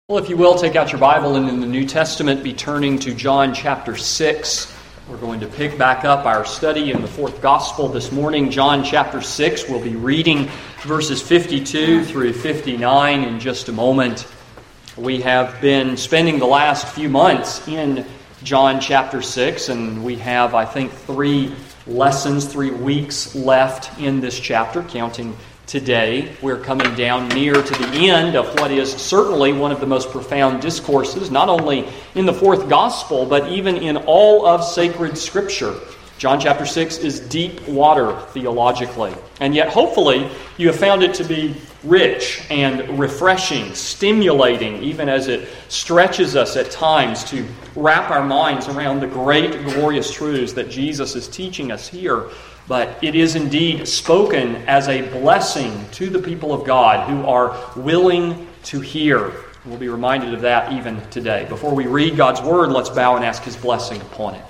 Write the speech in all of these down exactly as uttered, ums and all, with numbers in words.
Well, if you will, take out your Bible and in the New Testament be turning to John chapter six. We're going to pick back up our study in the fourth gospel this morning. John chapter six, we'll be reading verses fifty-two through fifty-nine in just a moment. We have been spending the last few months in John chapter six, and we have, I think, three lessons, three weeks left in this chapter, counting today. We're coming down near to the end of what is certainly one of the most profound discourses, not only in the fourth gospel, but even in all of sacred Scripture. John chapter six is deep water theologically. And yet, hopefully, you have found it to be rich and refreshing, stimulating, even as it stretches us at times to wrap our minds around the great, glorious truths that Jesus is teaching us here. But it is indeed spoken as a blessing to the people of God who are willing to hear. We'll be reminded of that even today. Before we read God's Word, let's bow and ask His blessing upon it.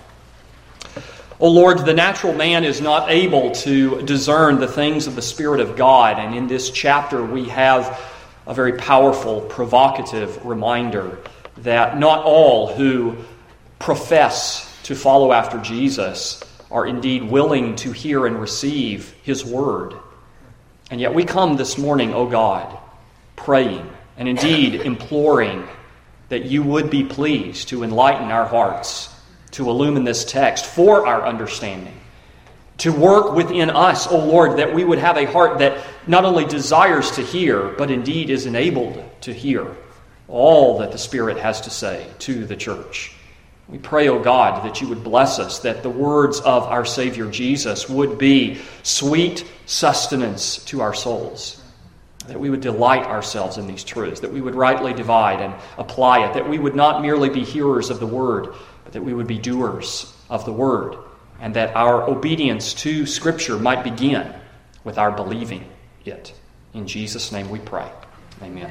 O Lord, the natural man is not able to discern the things of the Spirit of God, and in this chapter we have a very powerful, provocative reminder that not all who profess to follow after Jesus are indeed willing to hear and receive His Word. And yet we come this morning, O God, praying and indeed imploring that You would be pleased to enlighten our hearts, to illumine this text for our understanding, to work within us, O Lord, that we would have a heart that not only desires to hear, but indeed is enabled to hear all that the Spirit has to say to the church. We pray, O God, that You would bless us, that the words of our Savior Jesus would be sweet sustenance to our souls, that we would delight ourselves in these truths, that we would rightly divide and apply it, that we would not merely be hearers of the Word, but that we would be doers of the Word, and that our obedience to Scripture might begin with our believing it. In Jesus' name we pray. Amen.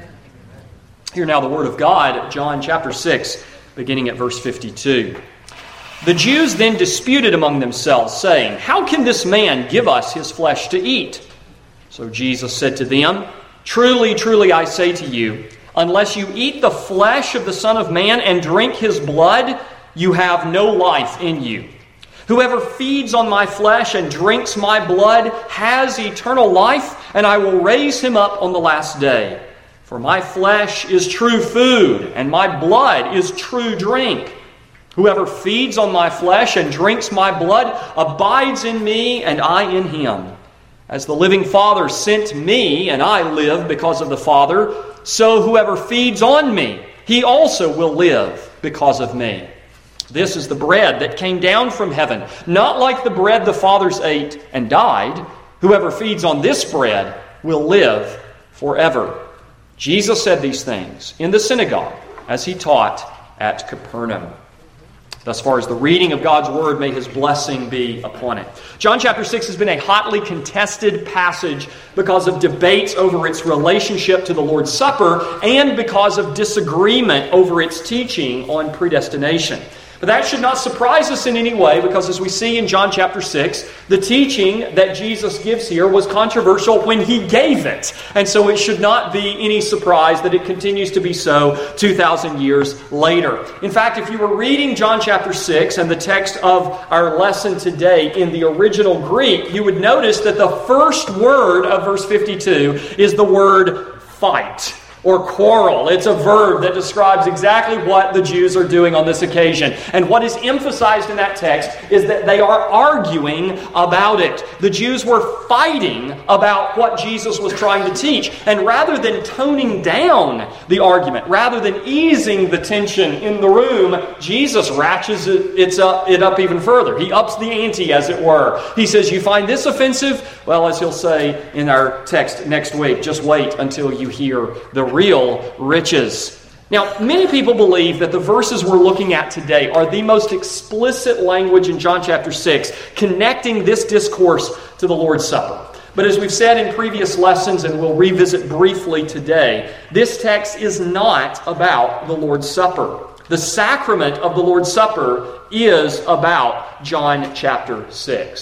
Hear now the Word of God, John chapter six, beginning at verse fifty-two. The Jews then disputed among themselves, saying, "How can this man give us his flesh to eat?" So Jesus said to them, "Truly, truly, I say to you, unless you eat the flesh of the Son of Man and drink His blood, you have no life in you. Whoever feeds on my flesh and drinks my blood has eternal life, and I will raise him up on the last day. For my flesh is true food, and my blood is true drink. Whoever feeds on my flesh and drinks my blood abides in me, and I in him. As the living Father sent me, and I live because of the Father, so whoever feeds on me, he also will live because of me. This is the bread that came down from heaven, not like the bread the fathers ate and died. Whoever feeds on this bread will live forever." Jesus said these things in the synagogue as He taught at Capernaum. Thus far as the reading of God's Word, may His blessing be upon it. John chapter six has been a hotly contested passage because of debates over its relationship to the Lord's Supper and because of disagreement over its teaching on predestination. But that should not surprise us in any way, because as we see in John chapter six, the teaching that Jesus gives here was controversial when He gave it. And so it should not be any surprise that it continues to be so two thousand years later. In fact, if you were reading John chapter six and the text of our lesson today in the original Greek, you would notice that the first word of verse fifty-two is the word fight, or quarrel. It's a verb that describes exactly what the Jews are doing on this occasion. And what is emphasized in that text is that they are arguing about it. The Jews were fighting about what Jesus was trying to teach. And rather than toning down the argument, rather than easing the tension in the room, Jesus ratchets it, it's up, it up even further. He ups the ante, as it were. He says, "You find this offensive? Well, as he'll say in our text next week, just wait until you hear the real riches." Now, many people believe that the verses we're looking at today are the most explicit language in John chapter six, connecting this discourse to the Lord's Supper. But as we've said in previous lessons, and we'll revisit briefly today, this text is not about the Lord's Supper. The sacrament of the Lord's Supper is about John chapter six.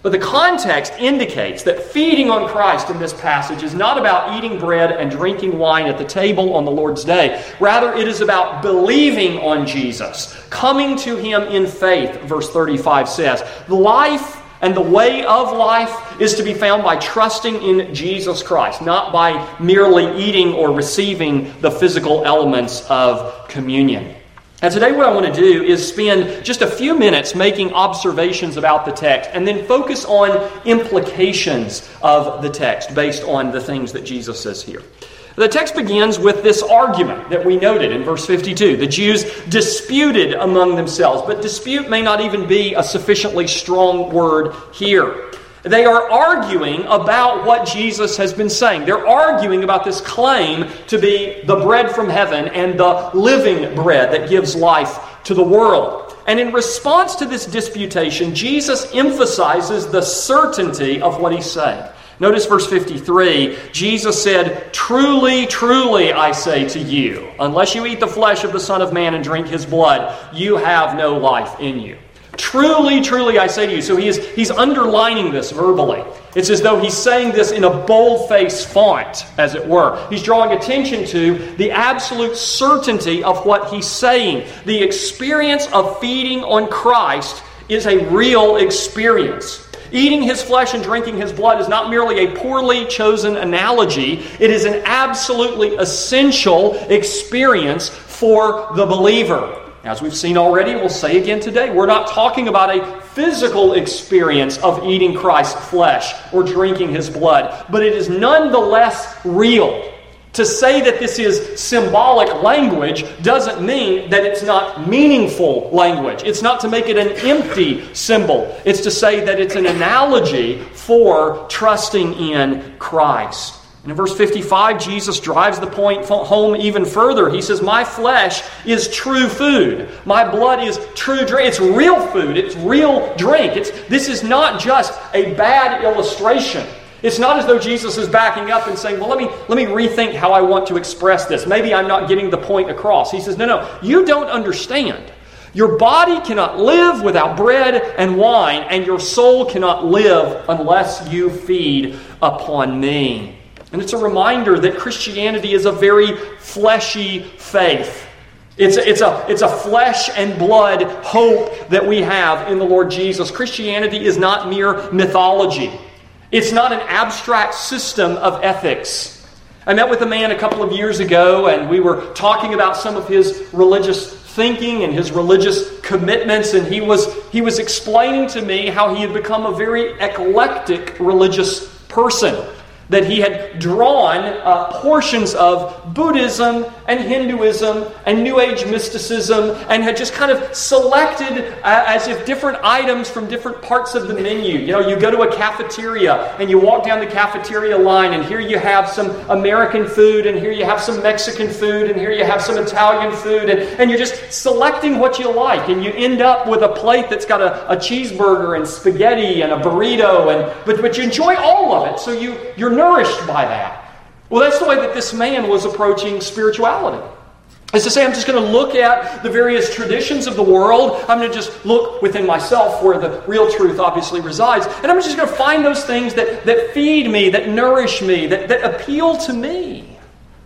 But the context indicates that feeding on Christ in this passage is not about eating bread and drinking wine at the table on the Lord's day. Rather, it is about believing on Jesus, coming to Him in faith, verse thirty-five says. The life and the way of life is to be found by trusting in Jesus Christ, not by merely eating or receiving the physical elements of communion. And today what I want to do is spend just a few minutes making observations about the text and then focus on implications of the text based on the things that Jesus says here. The text begins with this argument that we noted in verse fifty-two. The Jews disputed among themselves, but dispute may not even be a sufficiently strong word here. They are arguing about what Jesus has been saying. They're arguing about this claim to be the bread from heaven and the living bread that gives life to the world. And in response to this disputation, Jesus emphasizes the certainty of what He's saying. Notice verse fifty-three, Jesus said, "Truly, truly, I say to you, unless you eat the flesh of the Son of Man and drink His blood, you have no life in you." Truly, truly, I say to you. So he is, he's underlining this verbally. It's as though he's saying this in a bold-faced font, as it were. He's drawing attention to the absolute certainty of what he's saying. The experience of feeding on Christ is a real experience. Eating His flesh and drinking His blood is not merely a poorly chosen analogy. It is an absolutely essential experience for the believer. As we've seen already, we'll say again today, we're not talking about a physical experience of eating Christ's flesh or drinking His blood, but it is nonetheless real. To say that this is symbolic language doesn't mean that it's not meaningful language. It's not to make it an empty symbol. It's to say that it's an analogy for trusting in Christ. And in verse fifty-five, Jesus drives the point home even further. He says, "My flesh is true food. My blood is true drink." It's real food. It's real drink. It's, this is not just a bad illustration. It's not as though Jesus is backing up and saying, well, let me, let me rethink how I want to express this. Maybe I'm not getting the point across. He says, no, no, you don't understand. Your body cannot live without bread and wine, and your soul cannot live unless you feed upon me. And it's a reminder that Christianity is a very fleshy faith. It's a, it's a, it's a flesh and blood hope that we have in the Lord Jesus. Christianity is not mere mythology. It's not an abstract system of ethics. I met with a man a couple of years ago, and we were talking about some of his religious thinking and his religious commitments, and he was, he was explaining to me how he had become a very eclectic religious person. That he had drawn uh, portions of Buddhism and Hinduism and New Age mysticism and had just kind of selected uh, as if different items from different parts of the menu. You know, you go to a cafeteria and you walk down the cafeteria line, and here you have some American food, and here you have some Mexican food, and here you have some Italian food, and, and you're just selecting what you like, and you end up with a plate that's got a, a cheeseburger and spaghetti and a burrito, and but, but you enjoy all of it, so you, you're nourished by that. Well, that's the way that this man was approaching spirituality. Is to say, I'm just going to look at the various traditions of the world. I'm going to just look within myself where the real truth obviously resides. And I'm just going to find those things that, that feed me, that nourish me, that, that appeal to me.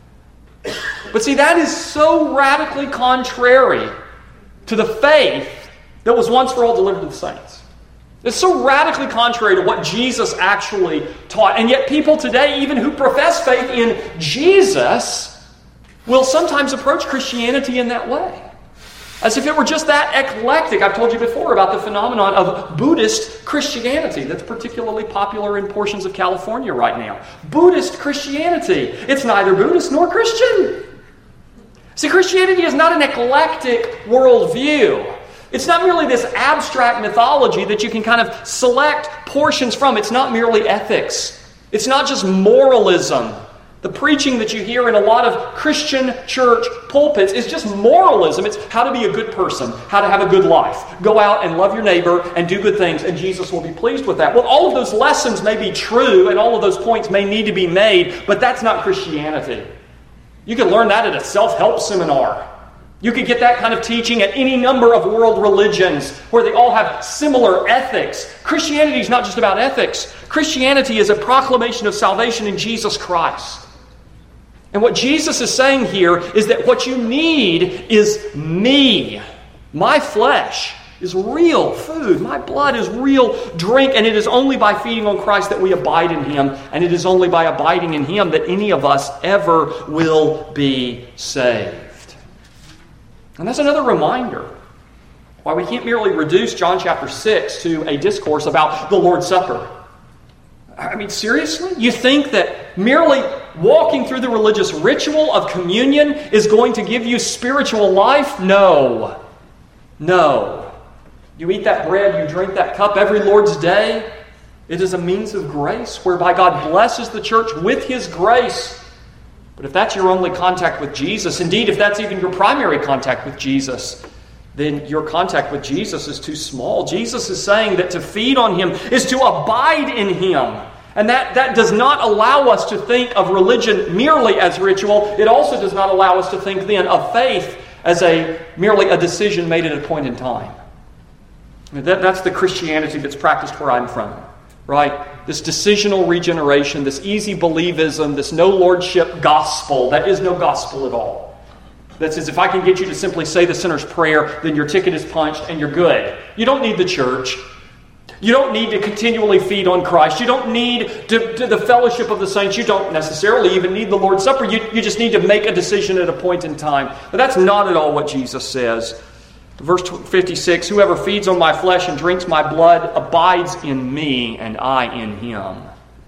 But see, that is so radically contrary to the faith that was once for all delivered to the saints. It's so radically contrary to what Jesus actually taught. And yet people today, even who profess faith in Jesus, will sometimes approach Christianity in that way. As if it were just that eclectic. I've told you before about the phenomenon of Buddhist Christianity that's particularly popular in portions of California right now. Buddhist Christianity. It's neither Buddhist nor Christian. See, Christianity is not an eclectic worldview. It's not merely this abstract mythology that you can kind of select portions from. It's not merely ethics. It's not just moralism. The preaching that you hear in a lot of Christian church pulpits is just moralism. It's how to be a good person, how to have a good life. Go out and love your neighbor and do good things, and Jesus will be pleased with that. Well, all of those lessons may be true, and all of those points may need to be made, but that's not Christianity. You can learn that at a self-help seminar. You could get that kind of teaching at any number of world religions where they all have similar ethics. Christianity is not just about ethics. Christianity is a proclamation of salvation in Jesus Christ. And what Jesus is saying here is that what you need is me. My flesh is real food. My blood is real drink. And it is only by feeding on Christ that we abide in Him. And it is only by abiding in Him that any of us ever will be saved. And that's another reminder why we can't merely reduce John chapter six to a discourse about the Lord's Supper. I mean, seriously? You think that merely walking through the religious ritual of communion is going to give you spiritual life? No. No. You eat that bread, you drink that cup every Lord's Day. It is a means of grace whereby God blesses the church with His grace. But if that's your only contact with Jesus, indeed, if that's even your primary contact with Jesus, then your contact with Jesus is too small. Jesus is saying that to feed on Him is to abide in Him. And that, that does not allow us to think of religion merely as ritual. It also does not allow us to think then of faith as a merely a decision made at a point in time. That, that's the Christianity that's practiced where I'm from, right? This decisional regeneration, this easy believism, this no lordship gospel. That is no gospel at all. That says if I can get you to simply say the sinner's prayer, then your ticket is punched and you're good. You don't need the church. You don't need to continually feed on Christ. You don't need to, to the fellowship of the saints. You don't necessarily even need the Lord's Supper. You, you just need to make a decision at a point in time. But that's not at all what Jesus says. Verse fifty-six, whoever feeds on my flesh and drinks my blood abides in me and I in him.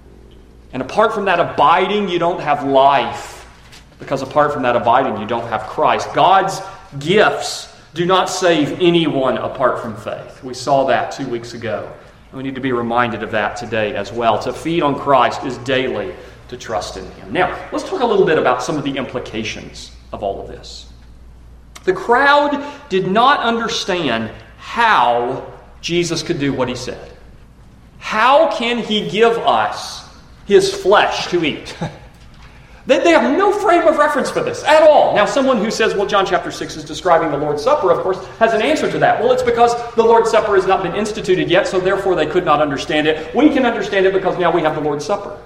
And apart from that abiding, you don't have life. Because apart from that abiding, you don't have Christ. God's gifts do not save anyone apart from faith. We saw that two weeks ago. We need to be reminded of that today as well. To feed on Christ is daily to trust in Him. Now, let's talk a little bit about some of the implications of all of this. The crowd did not understand how Jesus could do what He said. How can He give us His flesh to eat? They, they have no frame of reference for this at all. Now, someone who says, well, John chapter six is describing the Lord's Supper, of course, has an answer to that. Well, it's because the Lord's Supper has not been instituted yet, so therefore they could not understand it. We can understand it because now we have the Lord's Supper.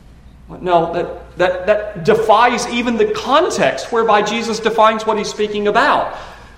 No, that, that, that defies even the context whereby Jesus defines what He's speaking about.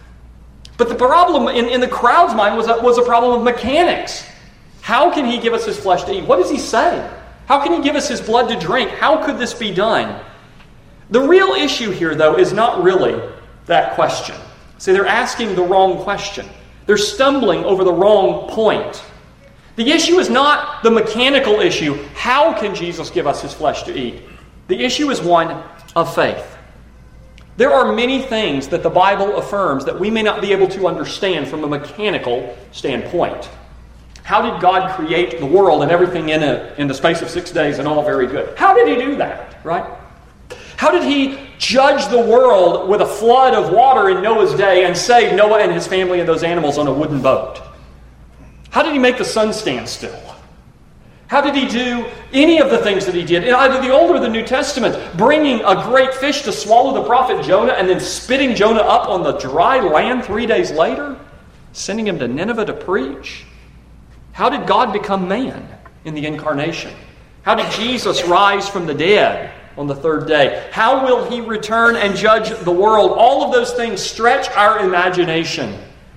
But the problem in, in the crowd's mind was a, was a problem of mechanics. How can He give us His flesh to eat? What does He say? How can He give us His blood to drink? How could this be done? The real issue here, though, is not really that question. See, they're asking the wrong question. They're stumbling over the wrong point. The issue is not the mechanical issue. How can Jesus give us His flesh to eat? The issue is one of faith. There are many things that the Bible affirms that we may not be able to understand from a mechanical standpoint. How did God create the world and everything in it in the space of six days and all very good? How did He do that, right? How did He judge the world with a flood of water in Noah's day and save Noah and his family and those animals on a wooden boat? How did He make the sun stand still? How did He do any of the things that He did in either the Old or the New Testament? Bringing a great fish to swallow the prophet Jonah and then spitting Jonah up on the dry land three days later? Sending him to Nineveh to preach? How did God become man in the incarnation? How did Jesus rise from the dead on the third day? How will He return and judge the world? All of those things stretch our imagination.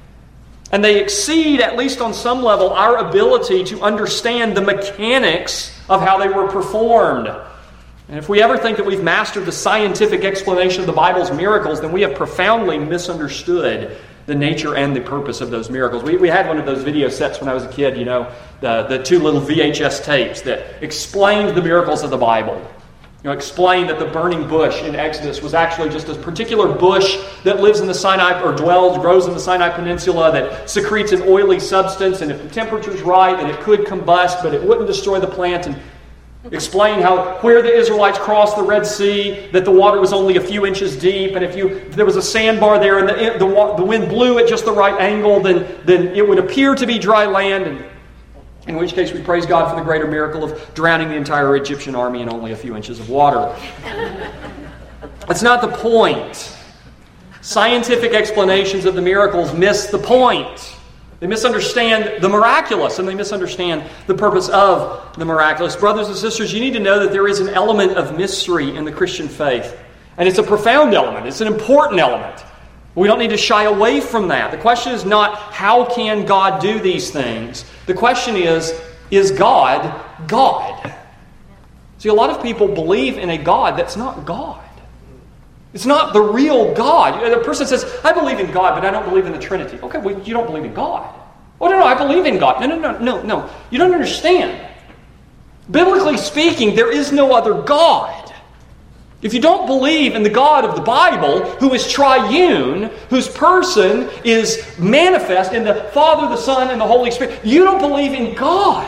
And they exceed, at least on some level, our ability to understand the mechanics of how they were performed. And if we ever think that we've mastered the scientific explanation of the Bible's miracles, then we have profoundly misunderstood the nature and the purpose of those miracles. We, we had one of those video sets when I was a kid, you know, the, the two little V H S tapes that explained the miracles of the Bible. You know, explained that the burning bush in Exodus was actually just a particular bush that lives in the Sinai, or dwells, grows in the Sinai Peninsula, that secretes an oily substance, and if the temperature's right, then it could combust, but it wouldn't destroy the plant. And explain how where the Israelites crossed the Red Sea, that the water was only a few inches deep, and if you if there was a sandbar there and the, the the wind blew at just the right angle, then then it would appear to be dry land. And in which case we praise God for the greater miracle of drowning the entire Egyptian army in only a few inches of water. That's not the point. Scientific explanations of the miracles miss the point. They misunderstand the miraculous, and they misunderstand the purpose of the miraculous. Brothers and sisters, you need to know that there is an element of mystery in the Christian faith. And it's a profound element. It's an important element. We don't need to shy away from that. The question is not, how can God do these things? The question is, is God God? See, a lot of people believe in a God that's not God. It's not the real God. A person says, I believe in God, but I don't believe in the Trinity. Okay, well, you don't believe in God. Oh, no, no, I believe in God. No, no, no, no, no. You don't understand. Biblically speaking, there is no other God. If you don't believe in the God of the Bible, who is triune, whose person is manifest in the Father, the Son, and the Holy Spirit, you don't believe in God.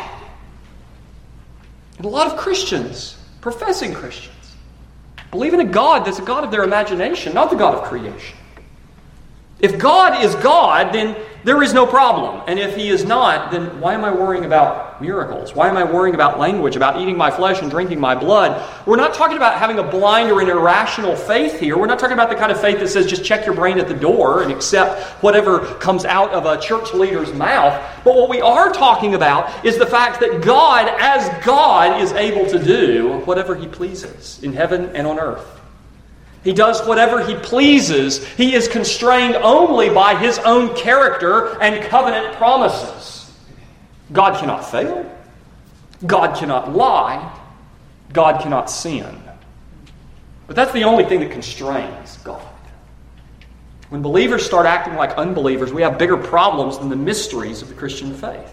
And a lot of Christians, professing Christians, believe in a God that's a God of their imagination, not the God of creation. If God is God, then there is no problem. And if He is not, then why am I worrying about miracles? Why am I worrying about language, about eating my flesh and drinking my blood? We're not talking about having a blind or an irrational faith here. We're not talking about the kind of faith that says just check your brain at the door and accept whatever comes out of a church leader's mouth. But what we are talking about is the fact that God, as God, is able to do whatever He pleases in heaven and on earth. He does whatever He pleases. He is constrained only by His own character and covenant promises. God cannot fail. God cannot lie. God cannot sin. But that's the only thing that constrains God. When believers start acting like unbelievers, we have bigger problems than the mysteries of the Christian faith.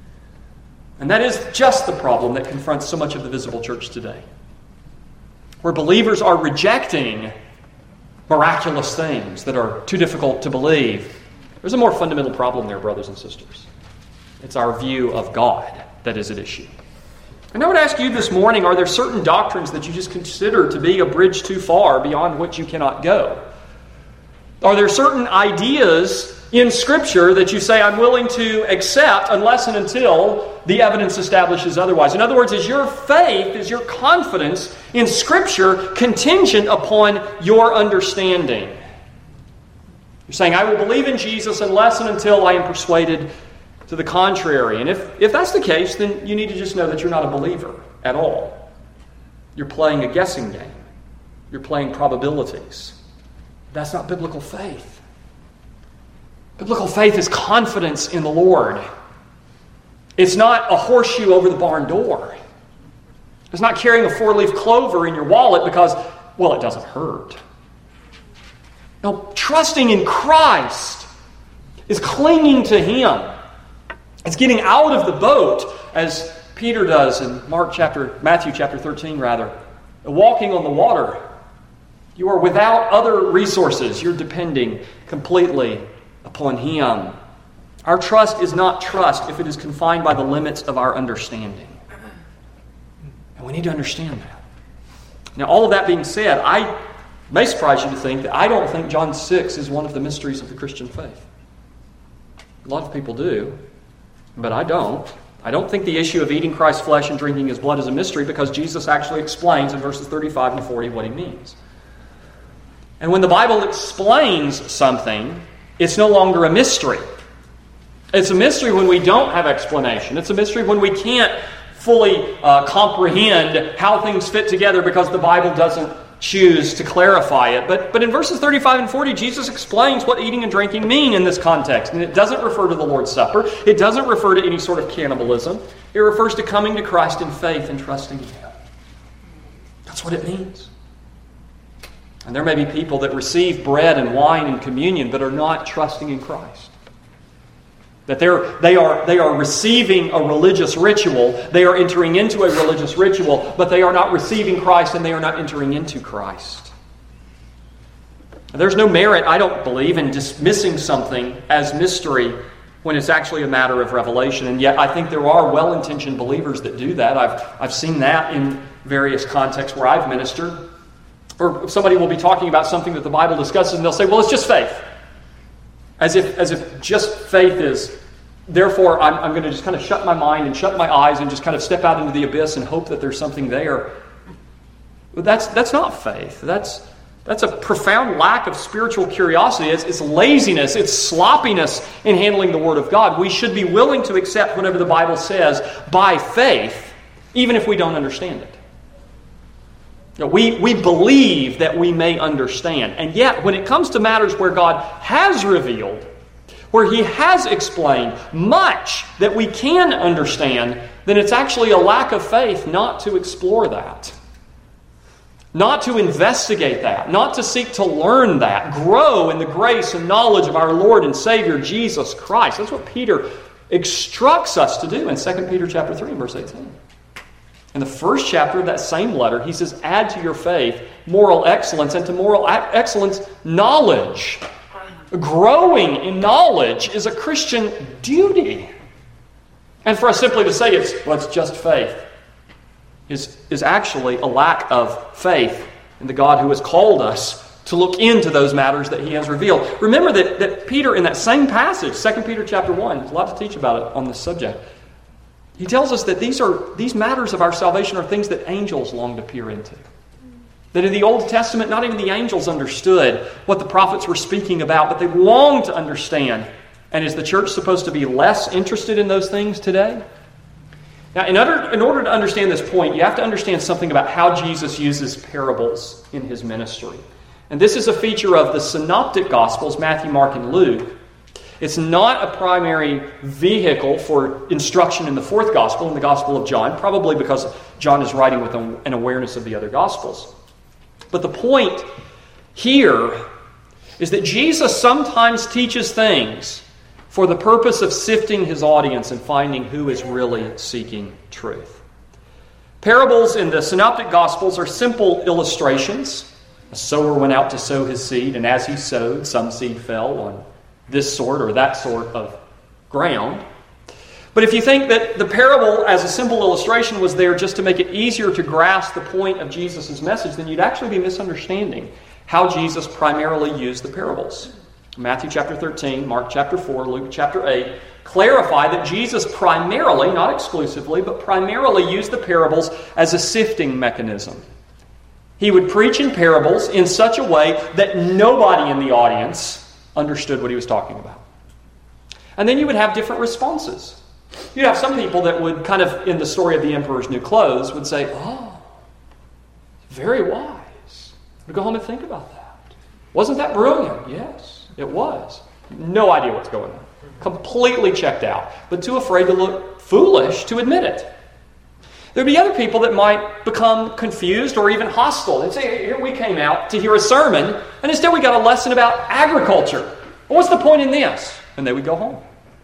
And that is just the problem that confronts so much of the visible church today. Where believers are rejecting miraculous things that are too difficult to believe. There's a more fundamental problem there, brothers and sisters. It's our view of God that is at issue. And I would ask you this morning, are there certain doctrines that you just consider to be a bridge too far beyond which you cannot go? Are there certain ideas in Scripture that you say, I'm willing to accept unless and until the evidence establishes otherwise? In other words, is your faith, is your confidence in Scripture contingent upon your understanding? You're saying, I will believe in Jesus unless and until I am persuaded to the contrary. And if, if that's the case, then you need to just know that you're not a believer at all. You're playing a guessing game. You're playing probabilities. That's not biblical faith. Biblical faith is confidence in the Lord. It's not a horseshoe over the barn door. It's not carrying a four-leaf clover in your wallet because, well, it doesn't hurt. No, trusting in Christ is clinging to Him. It's getting out of the boat, as Peter does in Mark chapter, Matthew chapter thirteen, rather. Walking on the water. You are without other resources. You're depending completely upon Him. Our trust is not trust if it is confined by the limits of our understanding. And we need to understand that. Now, all of that being said, I may surprise you to think that I don't think John six is one of the mysteries of the Christian faith. A lot of people do, but I don't. I don't think the issue of eating Christ's flesh and drinking His blood is a mystery because Jesus actually explains in verses thirty-five and forty what He means. And when the Bible explains something, it's no longer a mystery. It's a mystery when we don't have explanation. It's a mystery when we can't fully uh, comprehend how things fit together because the Bible doesn't choose to clarify it. But, but in verses thirty-five and forty, Jesus explains what eating and drinking mean in this context. And it doesn't refer to the Lord's Supper. It doesn't refer to any sort of cannibalism. It refers to coming to Christ in faith and trusting in Him. That's what it means. And there may be people that receive bread and wine and communion but are not trusting in Christ. That they're, they are, they are receiving a religious ritual, they are entering into a religious ritual, but they are not receiving Christ and they are not entering into Christ. There's no merit, I don't believe, in dismissing something as mystery when it's actually a matter of revelation. And yet I think there are well-intentioned believers that do that. I've, I've seen that in various contexts where I've ministered. Or somebody will be talking about something that the Bible discusses and they'll say, well, it's just faith. As if, as if just faith is, therefore I'm, I'm going to just kind of shut my mind and shut my eyes and just kind of step out into the abyss and hope that there's something there. But that's, that's not faith. That's, That's a profound lack of spiritual curiosity. It's, it's laziness. It's sloppiness in handling the Word of God. We should be willing to accept whatever the Bible says by faith, even if we don't understand it. You know, we, we believe that we may understand. And yet, when it comes to matters where God has revealed, where He has explained much that we can understand, then it's actually a lack of faith not to explore that. Not to investigate that, not to seek to learn that, grow in the grace and knowledge of our Lord and Savior Jesus Christ. That's what Peter instructs us to do in Second Peter chapter three, verse eighteen. In the first chapter of that same letter, he says, add to your faith moral excellence, and to moral excellence, knowledge. Growing in knowledge is a Christian duty. And for us simply to say it's, well, it's just faith, Is, is actually a lack of faith in the God who has called us to look into those matters that He has revealed. Remember that, that Peter, in that same passage, Second Peter chapter one, there's a lot to teach about it on this subject. He tells us that these are these matters of our salvation are things that angels long to peer into. That in the Old Testament, not even the angels understood what the prophets were speaking about, but they longed to understand. And is the church supposed to be less interested in those things today? Now, in order, in order to understand this point, you have to understand something about how Jesus uses parables in His ministry. And this is a feature of the synoptic Gospels, Matthew, Mark, and Luke. It's not a primary vehicle for instruction in the fourth Gospel, in the Gospel of John, probably because John is writing with an awareness of the other Gospels. But the point here is that Jesus sometimes teaches things for the purpose of sifting His audience and finding who is really seeking truth. Parables in the Synoptic Gospels are simple illustrations. A sower went out to sow his seed, and as he sowed, some seed fell on this sort or that sort of ground. But if you think that the parable as a simple illustration was there just to make it easier to grasp the point of Jesus' message, then you'd actually be misunderstanding how Jesus primarily used the parables. Matthew chapter thirteen, Mark chapter four, Luke chapter eight clarify that Jesus primarily, not exclusively, but primarily used the parables as a sifting mechanism. He would preach in parables in such a way that nobody in the audience understood what He was talking about. And then you would have different responses. You'd have some people that would kind of, in the story of the emperor's new clothes, would say, oh, very wise. I'd go home and think about that. Wasn't that brilliant? Yes, it was. No idea what's going on. Completely checked out, but too afraid to look foolish to admit it. There'd be other people that might become confused or even hostile. They'd say, here we came out to hear a sermon, and instead we got a lesson about agriculture. Well, what's the point in this? And they would go home.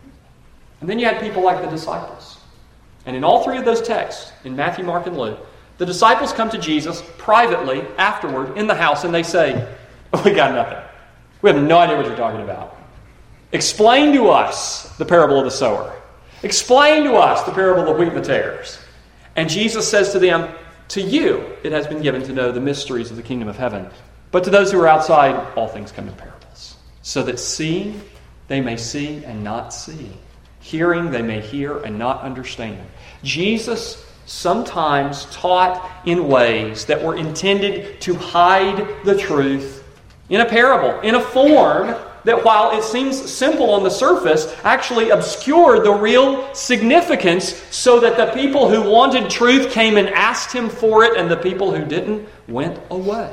And then you had people like the disciples. And in all three of those texts, in Matthew, Mark, and Luke, the disciples come to Jesus privately afterward in the house, and they say, oh, we got nothing. We have no idea what you're talking about. Explain to us the parable of the sower. Explain to us the parable of the wheat and the tares. And Jesus says to them, to you it has been given to know the mysteries of the kingdom of heaven. But to those who are outside, all things come in parables. So that seeing they may see and not see. Hearing they may hear and not understand. Jesus sometimes taught in ways that were intended to hide the truth in a parable, in a form that, while it seems simple on the surface, actually obscured the real significance, so that the people who wanted truth came and asked Him for it, and the people who didn't went away.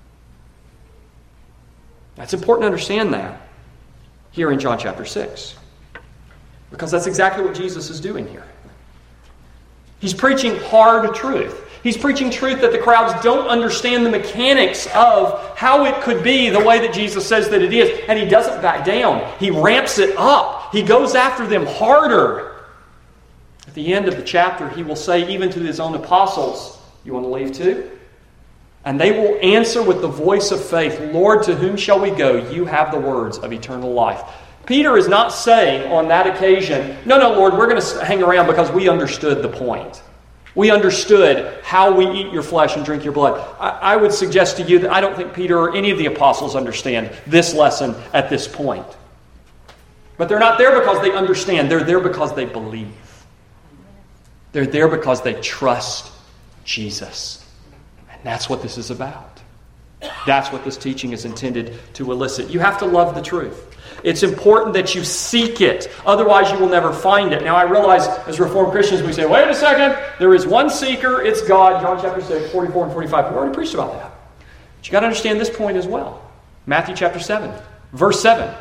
It's important to understand that here in John chapter six, because that's exactly what Jesus is doing here. He's preaching hard truth. He's preaching truth that the crowds don't understand the mechanics of how it could be the way that Jesus says that it is. And He doesn't back down. He ramps it up. He goes after them harder. At the end of the chapter, He will say even to His own apostles, you want to leave too? And they will answer with the voice of faith, Lord, to whom shall we go? You have the words of eternal life. Peter is not saying on that occasion, no, no, Lord, we're going to hang around because we understood the point. We understood how we eat your flesh and drink your blood. I, I would suggest to you that I don't think Peter or any of the apostles understand this lesson at this point. But they're not there because they understand. They're there because they believe. They're there because they trust Jesus. And that's what this is about. That's what this teaching is intended to elicit. You have to love the truth. It's important that you seek it. Otherwise, you will never find it. Now, I realize as Reformed Christians, we say, wait a second, there is one seeker, it's God. John chapter six, forty-four and forty-five. We already preached about that. But you got to understand this point as well. Matthew chapter seven, verse seven.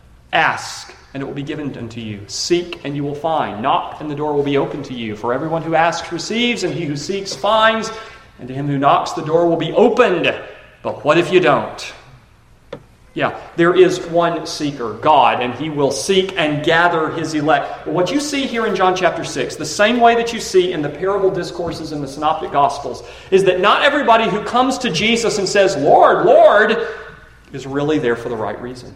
Ask, and it will be given unto you. Seek, and you will find. Knock, and the door will be opened to you. For everyone who asks receives, and he who seeks finds. And to him who knocks, the door will be opened. But what if you don't? Yeah, there is one seeker, God, and he will seek and gather his elect. But what you see here in John chapter six, the same way that you see in the parable discourses in the Synoptic Gospels, is that not everybody who comes to Jesus and says, Lord, Lord, is really there for the right reason.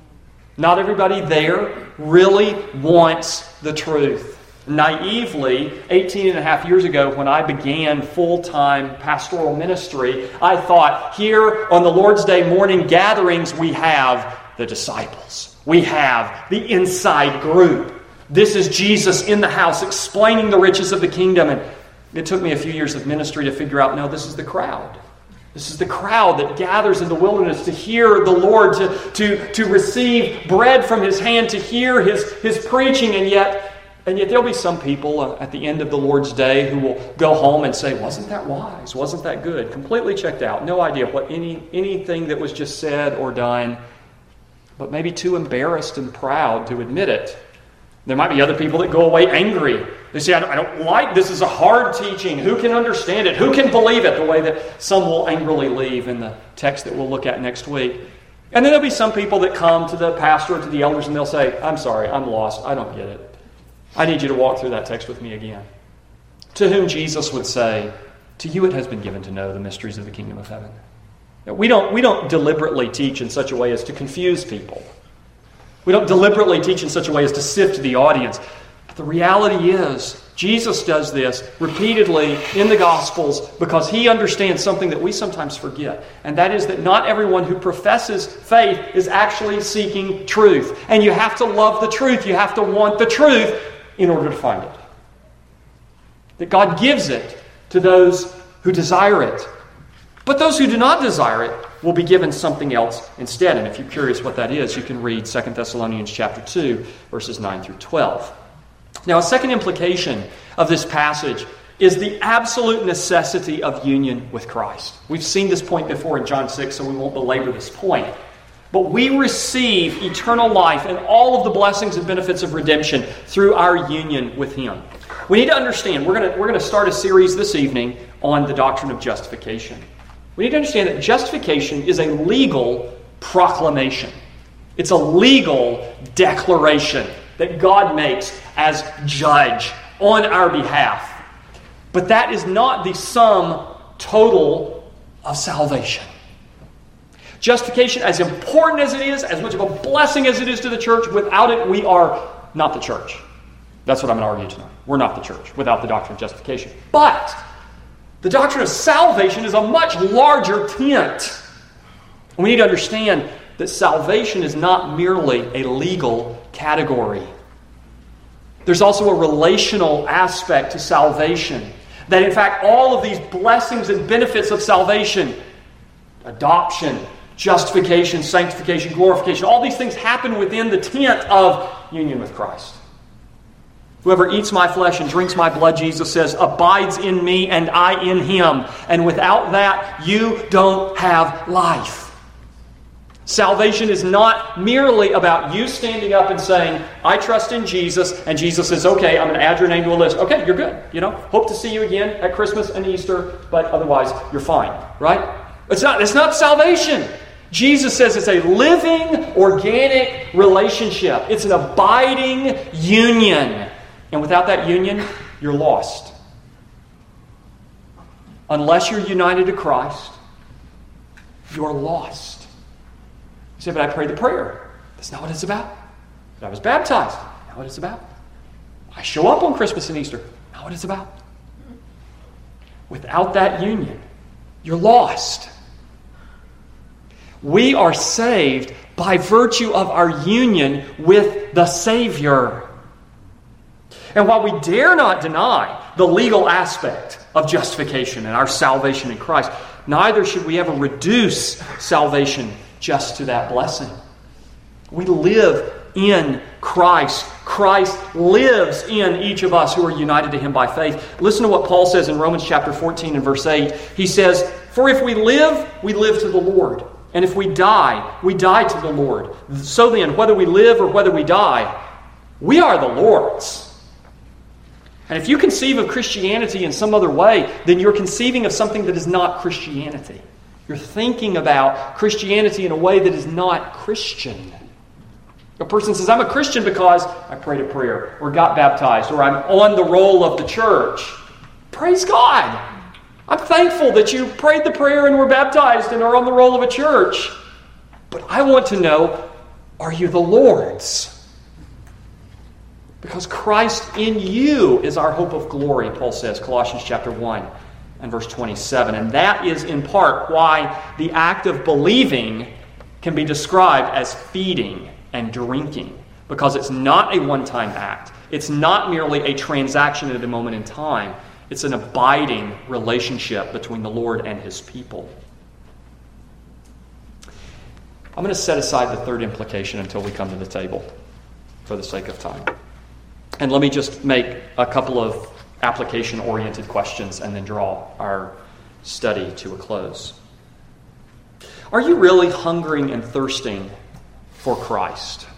Not everybody there really wants the truth. Naively, eighteen and a half years ago when I began full-time pastoral ministry, I thought here on the Lord's Day morning gatherings we have the disciples. We have the inside group. This is Jesus in the house explaining the riches of the kingdom. And it took me a few years of ministry to figure out, no, this is the crowd. This is the crowd that gathers in the wilderness to hear the Lord, to, to, to receive bread from His hand, to hear His, His preaching, and yet And yet there'll be some people uh, at the end of the Lord's Day who will go home and say, wasn't that wise? Wasn't that good? Completely checked out. No idea what any anything that was just said or done, but maybe too embarrassed and proud to admit it. There might be other people that go away angry. They say, I don't, I don't like this. Is a hard teaching. Who can understand it? Who can believe it? The way that some will angrily leave in the text that we'll look at next week. And then there'll be some people that come to the pastor or to the elders and they'll say, I'm sorry, I'm lost. I don't get it. I need you to walk through that text with me again. To whom Jesus would say, to you it has been given to know the mysteries of the kingdom of heaven. Now, we don't, we don't deliberately teach in such a way as to confuse people. We don't deliberately teach in such a way as to sift the audience. But the reality is, Jesus does this repeatedly in the Gospels because He understands something that we sometimes forget. And that is that not everyone who professes faith is actually seeking truth. And you have to love the truth. You have to want the truth in order to find it. That God gives it to those who desire it. But those who do not desire it will be given something else instead. And if you're curious what that is, you can read Second Thessalonians chapter two, verses nine through twelve. Now, a second implication of this passage is the absolute necessity of union with Christ. We've seen this point before in John six, so we won't belabor this point. But we receive eternal life and all of the blessings and benefits of redemption through our union with Him. We need to understand, we're going to, we're going to start a series this evening on the doctrine of justification. We need to understand that justification is a legal proclamation. It's a legal declaration that God makes as judge on our behalf. But that is not the sum total of salvation. Justification, as important as it is, as much of a blessing as it is to the church, without it we are not the church. That's what I'm going to argue tonight. We're not the church without the doctrine of justification. But the doctrine of salvation is a much larger tent. We need to understand that salvation is not merely a legal category. There's also a relational aspect to salvation. That in fact all of these blessings and benefits of salvation, adoption, justification, sanctification, glorification, all these things happen within the tent of union with Christ. Whoever eats my flesh and drinks my blood, Jesus says, abides in me and I in him. And without that, you don't have life. Salvation is not merely about you standing up and saying, I trust in Jesus, and Jesus says, okay, I'm going to add your name to a list. Okay, you're good. You know, hope to see you again at Christmas and Easter, but otherwise you're fine, right? It's not, it's not salvation. Jesus says it's a living, organic relationship. It's an abiding union. And without that union, you're lost. Unless you're united to Christ, you're lost. You say, but I prayed the prayer. That's not what it's about. But I was baptized. Not what it's about. I show up on Christmas and Easter. Not what it's about. Without that union, you're lost. We are saved by virtue of our union with the Savior. And while we dare not deny the legal aspect of justification and our salvation in Christ, neither should we ever reduce salvation just to that blessing. We live in Christ. Christ lives in each of us who are united to Him by faith. Listen to what Paul says in Romans chapter fourteen and verse eight. He says, "For if we live, we live to the Lord. And if we die, we die to the Lord. So then, whether we live or whether we die, we are the Lord's." And if you conceive of Christianity in some other way, then you're conceiving of something that is not Christianity. You're thinking about Christianity in a way that is not Christian. A person says, "I'm a Christian because I prayed a prayer, or got baptized, or I'm on the roll of the church." Praise God! I'm thankful that you prayed the prayer and were baptized and are on the roll of a church. But I want to know, are you the Lord's? Because Christ in you is our hope of glory, Paul says, Colossians chapter one and verse twenty-seven. And that is in part why the act of believing can be described as feeding and drinking. Because it's not a one-time act. It's not merely a transaction at a moment in time. It's an abiding relationship between the Lord and His people. I'm going to set aside the third implication until we come to the table for the sake of time. And let me just make a couple of application-oriented questions and then draw our study to a close. Are you really hungering and thirsting for Christ?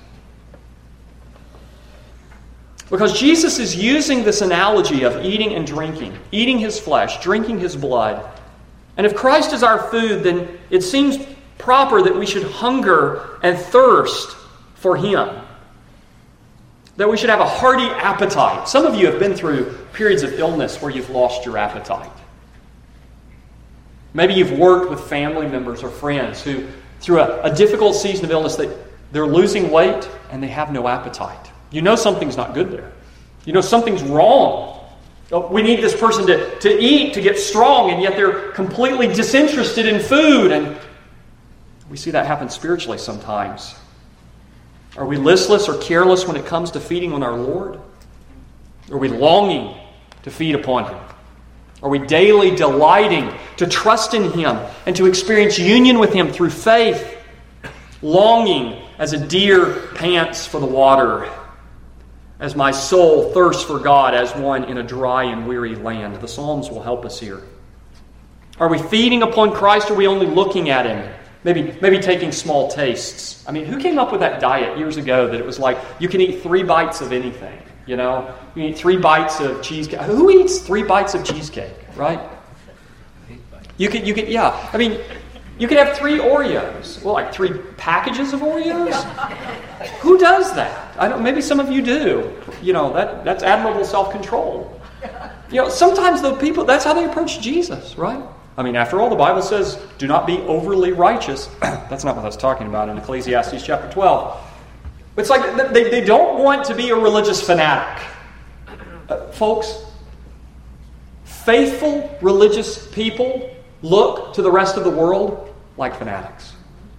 Because Jesus is using this analogy of eating and drinking, eating His flesh, drinking His blood. And if Christ is our food, then it seems proper that we should hunger and thirst for Him. That we should have a hearty appetite. Some of you have been through periods of illness where you've lost your appetite. Maybe you've worked with family members or friends who, through a, a difficult season of illness, they, they're losing weight and they have no appetite. You know something's not good there. You know something's wrong. We need this person to, to eat, to get strong, and yet they're completely disinterested in food. And we see that happen spiritually sometimes. Are we listless or careless when it comes to feeding on our Lord? Are we longing to feed upon Him? Are we daily delighting to trust in Him and to experience union with Him through faith? Longing as a deer pants for the water, as my soul thirsts for God as one in a dry and weary land. The Psalms will help us here. Are we feeding upon Christ, or are we only looking at Him? Maybe, maybe taking small tastes. I mean, who came up with that diet years ago that it was like, you can eat three bites of anything, you know? You eat three bites of cheesecake. Who eats three bites of cheesecake, right? You could, you could, yeah. I mean, you could have three Oreos. Well, like three packages of Oreos? Who does that? I don't. Maybe some of you do. You know, that that's admirable self-control. You know, sometimes the people, that's how they approach Jesus, right? I mean, after all, the Bible says, do not be overly righteous. That's not what I was talking about in Ecclesiastes chapter twelve. It's like they, they don't want to be a religious fanatic. Uh, folks, faithful religious people look to the rest of the world like fanatics.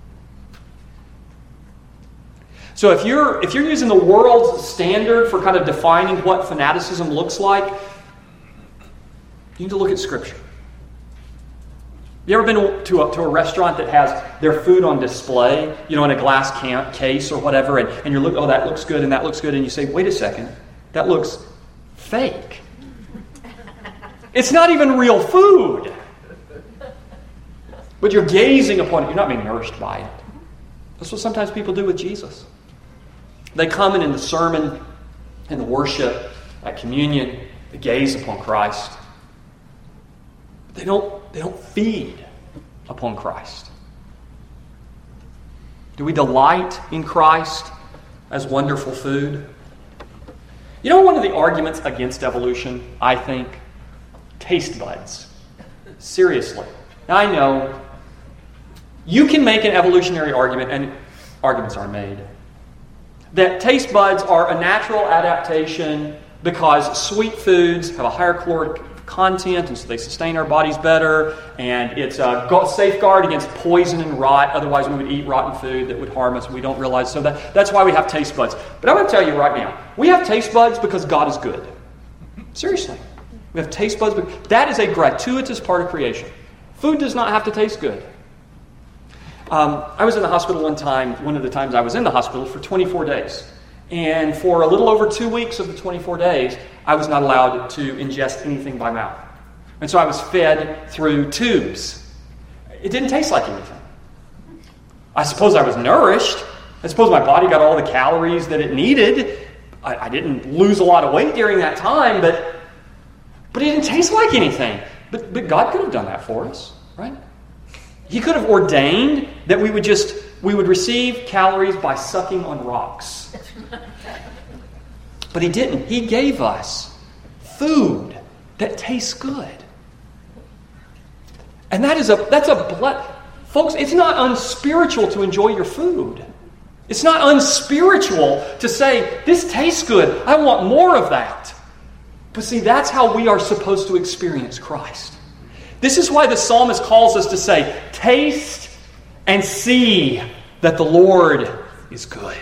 So if you're if you're using the world's standard for kind of defining what fanaticism looks like, you need to look at Scripture. You ever been to a, to a restaurant that has their food on display, you know, in a glass can, case or whatever, and, and you're looking, oh, that looks good and that looks good, and you say, wait a second, that looks fake. It's not even real food. But you're gazing upon it. You're not being nourished by it. That's what sometimes people do with Jesus. They come in in the sermon, in the worship, at communion, they gaze upon Christ. But they don't They don't feed upon Christ. Do we delight in Christ as wonderful food? You know, one of the arguments against evolution, I think, taste buds. Seriously. Now, I know you can make an evolutionary argument, and arguments are made, that taste buds are a natural adaptation because sweet foods have a higher caloric content, and so they sustain our bodies better, and it's a safeguard against poison and rot. Otherwise, we would eat rotten food that would harm us, and we don't realize. So that, that's why we have taste buds. But I'm going to tell you right now, we have taste buds because God is good. Seriously. We have taste buds, but that is a gratuitous part of creation. Food does not have to taste good. Um, I was in the hospital one time, one of the times I was in the hospital, for twenty-four days. And for a little over two weeks of the twenty-four days, I was not allowed to ingest anything by mouth. And so I was fed through tubes. It didn't taste like anything. I suppose I was nourished. I suppose my body got all the calories that it needed. I, I didn't lose a lot of weight during that time, but, but it didn't taste like anything. But, but God could have done that for us, right? He could have ordained that we would just, we would receive calories by sucking on rocks. But He didn't. He gave us food that tastes good. And that is a, that's a, ble- folks, it's not unspiritual to enjoy your food. It's not unspiritual to say, this tastes good, I want more of that. But see, that's how we are supposed to experience Christ. This is why the psalmist calls us to say, taste and see that the Lord is good.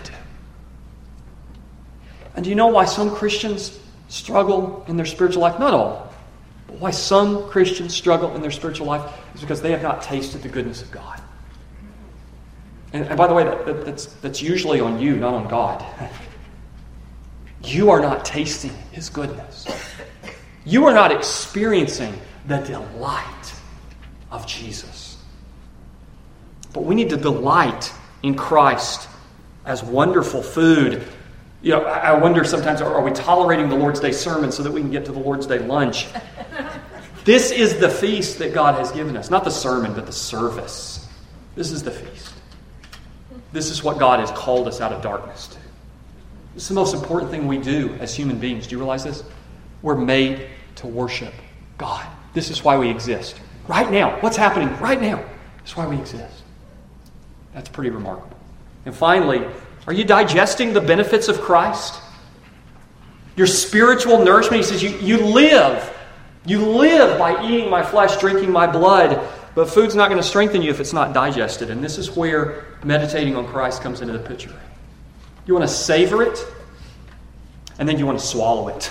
And do you know why some Christians struggle in their spiritual life? Not all. But why some Christians struggle in their spiritual life is because they have not tasted the goodness of God. And, and by the way, that, that, that's, that's usually on you, not on God. You are not tasting His goodness. You are not experiencing the delight of Jesus. But we need to delight in Christ as wonderful food. You know, I wonder sometimes, are we tolerating the Lord's Day sermon so that we can get to the Lord's Day lunch? This is the feast that God has given us. Not the sermon, but the service. This is the feast. This is what God has called us out of darkness to. This is the most important thing we do as human beings. Do you realize this? We're made to worship God. This is why we exist. Right now. What's happening right now? That's why we exist. That's pretty remarkable. And finally, are you digesting the benefits of Christ? Your spiritual nourishment. He says you, you live. You live by eating my flesh, drinking my blood. But food's not going to strengthen you if it's not digested. And this is where meditating on Christ comes into the picture. You want to savor it, and then you want to swallow it.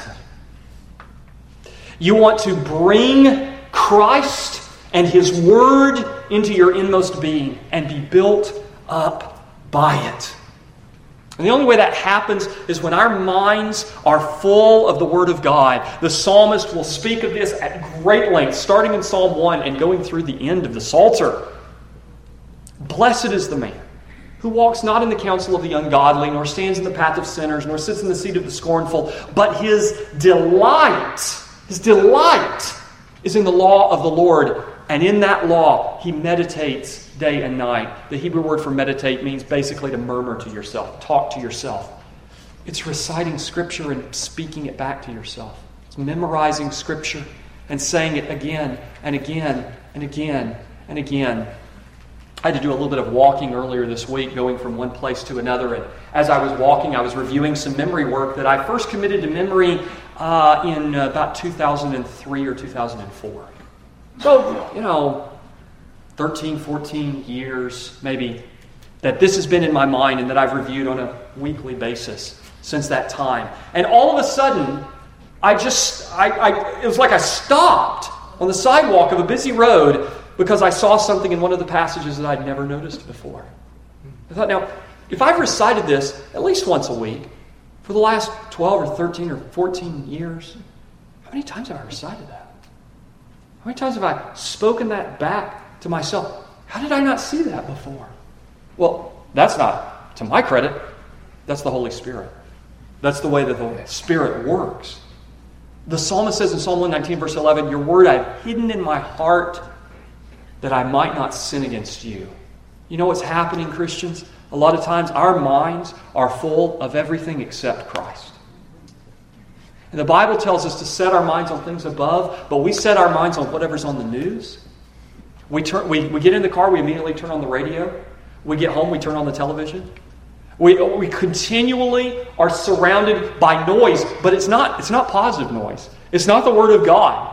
You want to bring Christ and His Word into your inmost being and be built up by it. And the only way that happens is when our minds are full of the Word of God. The psalmist will speak of this at great length, starting in Psalm one and going through the end of the Psalter. Blessed is the man who walks not in the counsel of the ungodly, nor stands in the path of sinners, nor sits in the seat of the scornful, but his delight, his delight is in the law of the Lord, and in that law he meditates day and night. The Hebrew word for meditate means basically to murmur to yourself, talk to yourself. It's reciting Scripture and speaking it back to yourself. It's memorizing Scripture and saying it again and again and again and again. I had to do a little bit of walking earlier this week, going from one place to another. And as I was walking, I was reviewing some memory work that I first committed to memory uh, in uh, about two thousand three or two thousand four. So, you know, thirteen, fourteen years maybe that this has been in my mind and that I've reviewed on a weekly basis since that time. And all of a sudden, I just, I, I it was like I stopped on the sidewalk of a busy road because I saw something in one of the passages that I'd never noticed before. I thought, now, if I've recited this at least once a week for the last twelve or thirteen or fourteen years, how many times have I recited that? How many times have I spoken that back to myself? How did I not see that before? Well, that's not to my credit. That's the Holy Spirit. That's the way that the Spirit works. The psalmist says in Psalm one nineteen, verse eleven, your word I've hidden in my heart that I might not sin against you. You know what's happening, Christians? A lot of times our minds are full of everything except Christ. And the Bible tells us to set our minds on things above, but we set our minds on whatever's on the news. We turn, we, we get in the car, we immediately turn on the radio. We get home, we turn on the television. We, we continually are surrounded by noise, but it's not, it's not positive noise. It's not the Word of God.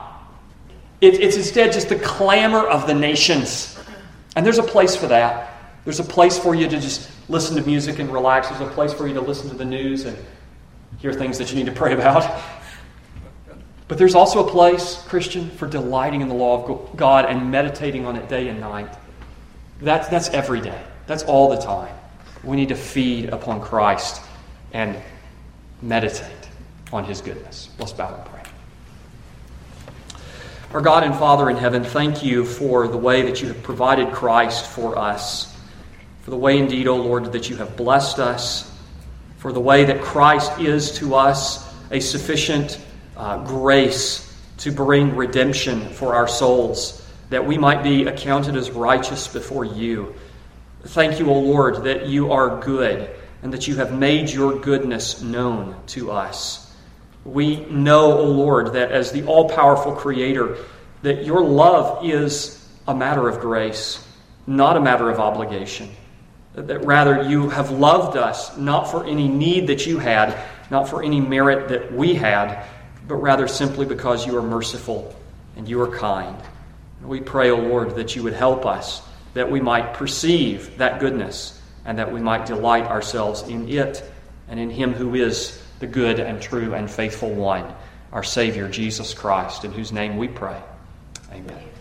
It, it's instead just the clamor of the nations. And there's a place for that. There's a place for you to just listen to music and relax. There's a place for you to listen to the news and hear things that you need to pray about. But there's also a place, Christian, for delighting in the law of God and meditating on it day and night. That's, that's every day. That's all the time. We need to feed upon Christ and meditate on His goodness. Let's bow and pray. Our God and Father in heaven, thank You for the way that You have provided Christ for us. For the way indeed, O Lord, that You have blessed us. For the way that Christ is to us a sufficient uh, grace to bring redemption for our souls, that we might be accounted as righteous before You. Thank You, O Lord, that You are good and that You have made Your goodness known to us. We know, O Lord, that as the all-powerful Creator, that Your love is a matter of grace, not a matter of obligation. That rather You have loved us not for any need that You had, not for any merit that we had, but rather simply because You are merciful and You are kind. And we pray, O Lord, that You would help us, that we might perceive that goodness and that we might delight ourselves in it and in Him who is the good and true and faithful one, our Savior, Jesus Christ, in whose name we pray. Amen.